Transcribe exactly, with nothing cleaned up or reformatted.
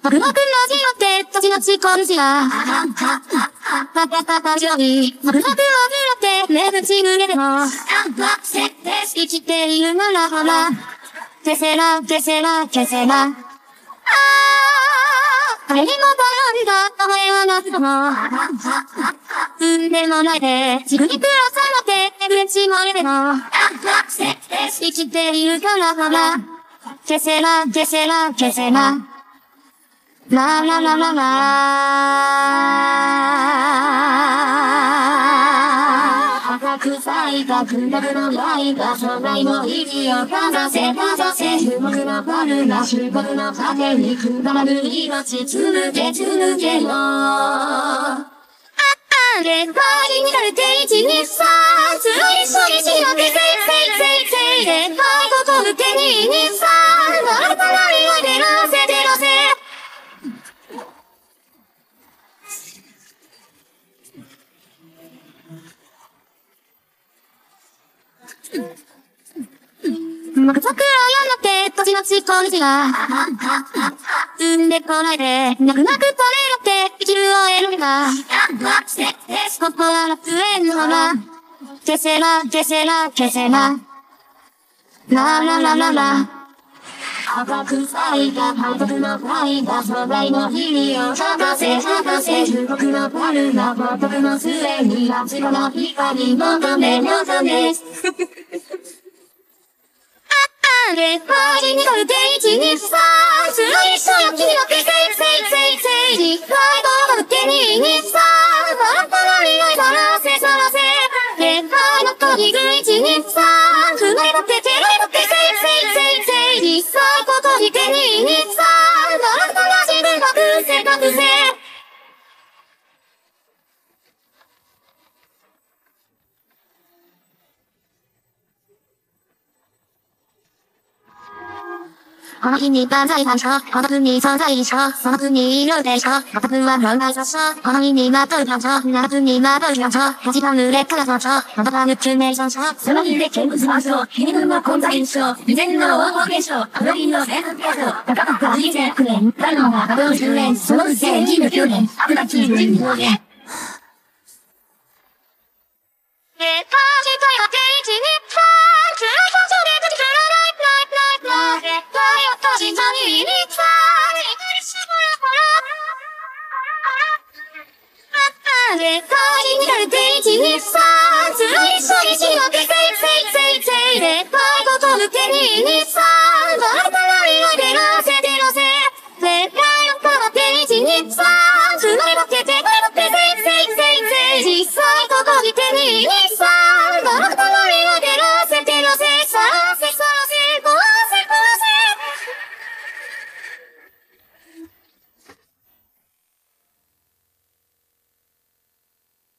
僕のラジオって土地のちこるじゃ。パパパパジョリ。僕のラジオって目口濡れでも。生きているならほら。ケセラ、ケセラ、ケセラ。あー、誰にも頼んだ名前はなくとも。うんでもないで、自分にプラスの手、エグチもれでも。生きているからほら。ケセラ、ケセラ、ケセラ。ラララララ赤く咲いたクラブのライが将来の意地をかざせかざせ注目のバルが注目の盾にくだまる命続け続けろああれバリになるて一二三ついそいしのけせいせいせいせいでバイコトルてに二三バルパラリは出らせ出らせ僕桜をやって土地のちこるじが産んでこないで泣く泣く取れるって生きるを得るんだ心の杖のらケセラケセラケセララララララ赤く咲いた反復の愛が将来の日々を咲かせ咲かせ中国のパルが僕の末に夏の光求め求めあれバリになるて一二三ついそよ君のけせいせいせいせいにライドの手に二三バラバラにライバラせさらせでバイのとにぐ一二三踏まればって手らればってせいせいせいせいにさいことに手に二三バラバラ自分隠せ隠せこの日に万歳繁盛、この国存在一生、その国いるでしょ。私は論外雑草、この日にまとう感情、七つにまとう感情、八番濡れから早朝、またはぬくめ損傷。 その日で見物万象、君の混在一生、未然の黄金現象、あの日の全国ピアノ、高かった人生百年、誰もが稼働じゅうねん、そのうちにじゅうきゅうねん、悪なき人類表現。 え、かじたいはて一二三、つらい感情でくじくらない、ない、ない、ない、絶対よとじたに二三、しぶらこら。あれ、かじになるて一二三、つらいしょぎしのけせいせいせいせいで、バイコトルてに二三、バラバラリは出らせ出らせ、絶対よからて一二三、つなればってて、ばればってせいせいせいせい、実際ここにてに二三、